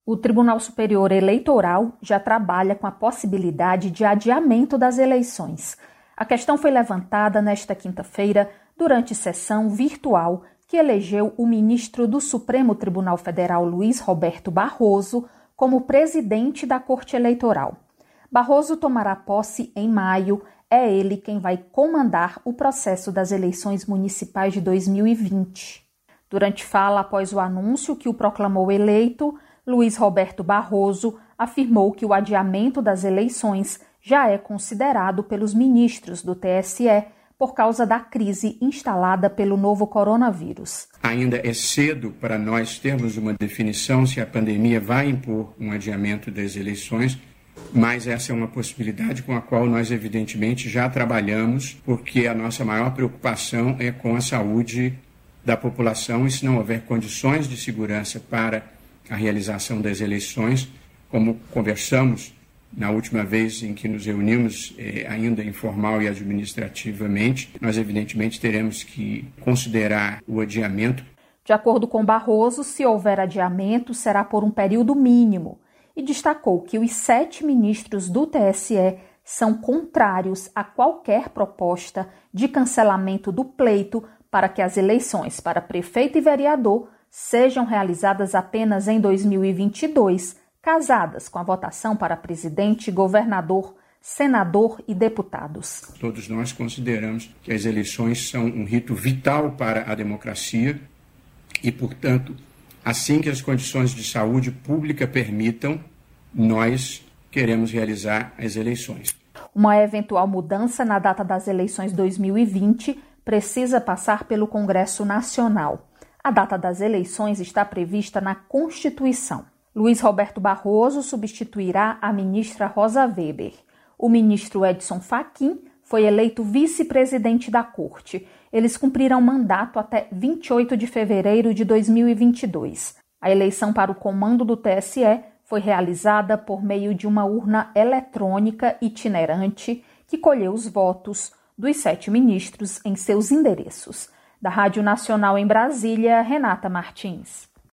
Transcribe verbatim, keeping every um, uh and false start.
O Tribunal Superior Eleitoral já trabalha com a possibilidade de adiamento das eleições. A questão foi levantada nesta quinta-feira durante sessão virtual que elegeu o ministro do Supremo Tribunal Federal, Luiz Roberto Barroso, como presidente da Corte Eleitoral. Barroso tomará posse em maio. É ele quem vai comandar o processo das eleições municipais de dois mil e vinte. Durante fala após o anúncio que o proclamou eleito, Luiz Roberto Barroso afirmou que o adiamento das eleições já é considerado pelos ministros do T S E por causa da crise instalada pelo novo coronavírus. Ainda é cedo para nós termos uma definição se a pandemia vai impor um adiamento das eleições, mas essa é uma possibilidade com a qual nós, evidentemente, já trabalhamos, porque a nossa maior preocupação é com a saúde da população e se não houver condições de segurança para a realização das eleições, como conversamos na última vez em que nos reunimos, eh, ainda informal e administrativamente, nós evidentemente teremos que considerar o adiamento. De acordo com Barroso, se houver adiamento, será por um período mínimo, e destacou que os sete ministros do T S E são contrários a qualquer proposta de cancelamento do pleito para que as eleições para prefeito e vereador sejam realizadas apenas em dois mil e vinte e dois, casadas com a votação para presidente, governador, senador e deputados. Todos nós consideramos que as eleições são um rito vital para a democracia e, portanto, assim que as condições de saúde pública permitam, nós queremos realizar as eleições. Uma eventual mudança na data das eleições dois mil e vinte precisa passar pelo Congresso Nacional. A data das eleições está prevista na Constituição. Luiz Roberto Barroso substituirá a ministra Rosa Weber. O ministro Edson Fachin foi eleito vice-presidente da Corte. Eles cumprirão mandato até vinte e oito de fevereiro de dois mil e vinte e dois. A eleição para o comando do T S E foi realizada por meio de uma urna eletrônica itinerante que colheu os votos dos sete ministros em seus endereços. Da Rádio Nacional em Brasília, Renata Martins.